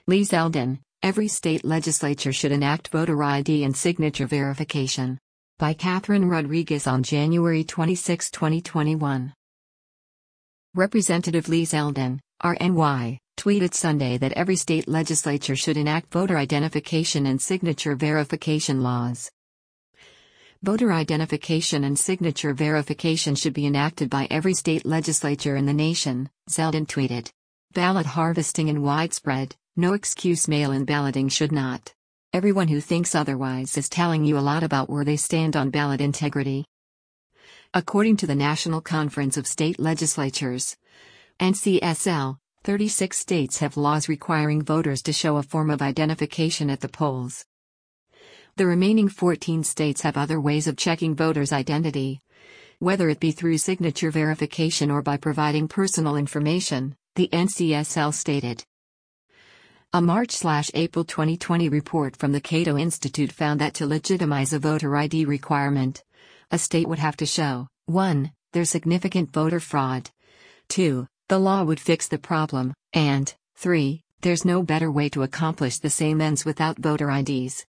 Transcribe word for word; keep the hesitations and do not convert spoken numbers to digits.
Lee Zeldin, every state legislature should enact voter I D and signature verification. By Catherine Rodriguez on January twenty-sixth, twenty twenty-one. Representative Lee Zeldin, R N Y, tweeted Sunday that every state legislature should enact voter identification and signature verification laws. Voter identification and signature verification should be enacted by every state legislature in the nation, Zeldin tweeted. Ballot harvesting and widespread, no excuse mail-in balloting should not. Everyone who thinks otherwise is telling you a lot about where they stand on ballot integrity. According to the National Conference of State Legislatures, N C S L, thirty-six states have laws requiring voters to show a form of identification at the polls. The remaining fourteen states have other ways of checking voters' identity, whether it be through signature verification or by providing personal information, the N C S L stated. A March-April twenty twenty report from the Cato Institute found that to legitimize a voter I D requirement, a state would have to show, one there's significant voter fraud, two the law would fix the problem, and three there's no better way to accomplish the same ends without voter I Ds.